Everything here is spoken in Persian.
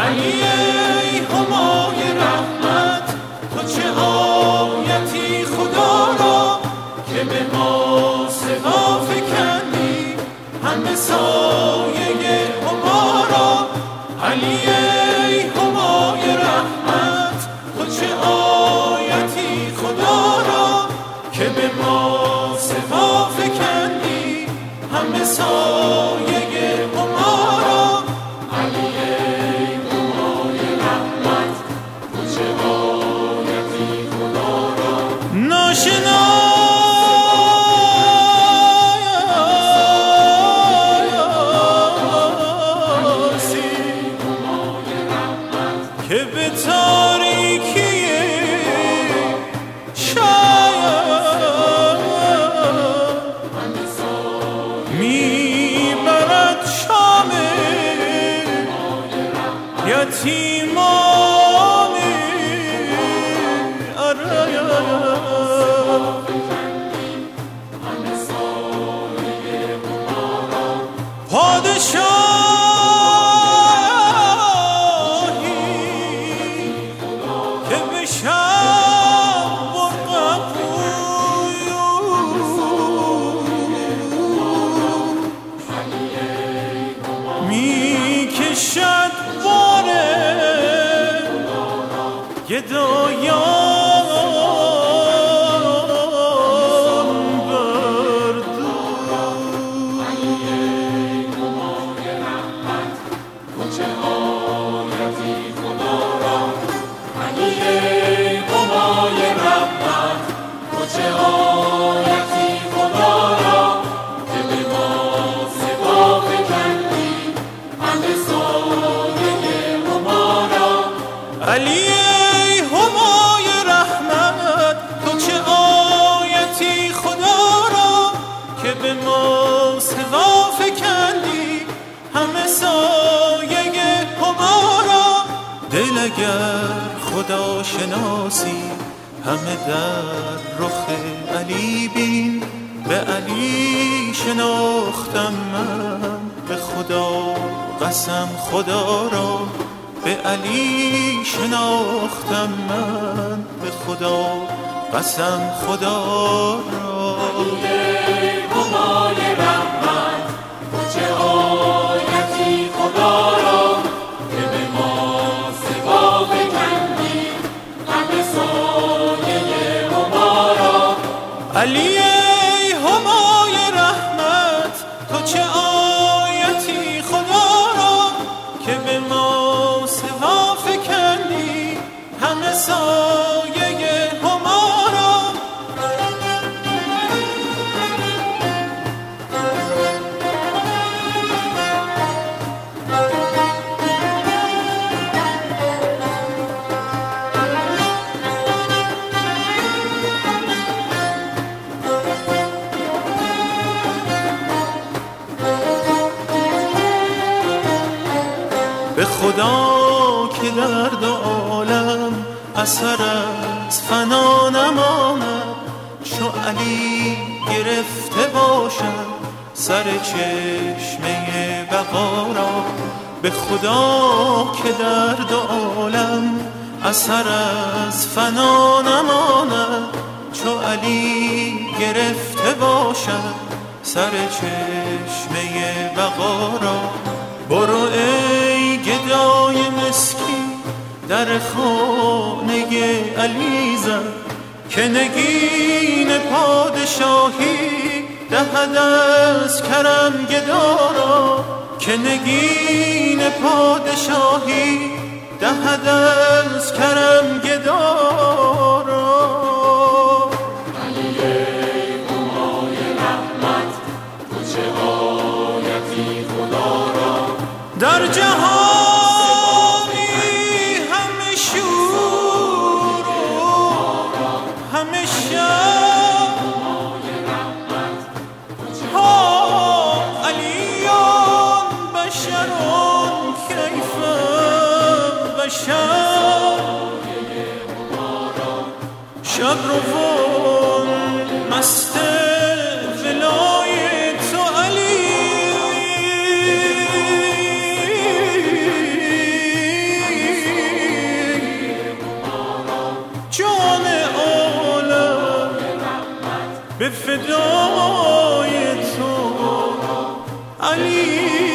علی ای همای رحمت، تو چه آیتی خدا را که به ما سوا فکندی همه سایه هما را. علی ای همای رحمت، تو چه آیتی خدا را که به ما سوا فکندی همه سایه هما را. علی ای همای رحمت، تو چه آیتی خدا را ناشناسی که به تاریکی شاید میبرد شام یتیمانی. پادشاهی که به شب برقبوی میکشد باره گدایان بر دوش. علی ای همای رحمت، تو چه آیتی خدا را. علی ای همای رحمت، تو چه آیتی خدا را که به ما سوا فکندی همه سایه هما را. علی ای همای رحمت، تو چه آیتی خدا را که به ما سوا فکندی همه سایه هما را. دل اگر خدا شناسی همه در رخ علی بین، به علی شناختم من به خدا قسم خدا را. به علی شناختم من به خدا قسم خدا را. علی ای همای رحمت، تو چه آیتی خدا را که به ما سوا فکندی همه سایه هما را. علی ای همای رحمت، تو چه آیتی خدا را که به ما سوا فکندی همه سایه هما را. به خدا که در دو عالم اثر از فنا نماند، چو علی گرفته باشد سر چشمه بقا را. به خدا که در دو عالم اثر از فنا نماند، چو علی گرفته باشد سر چشمه بقا را. برو ای گدای مسکین در خانه علی زن، که نگین پادشاهی دهد از کرم گدا را. که نگین پادشاهی دهد از کرم گدا را. علی ای همای رحمت، تو چه آیتی خدا را در جهانی همه شور و همه شب ها علیان بشرون کیف بشر. شب روان مست ولای تو علی، به فدای تو علی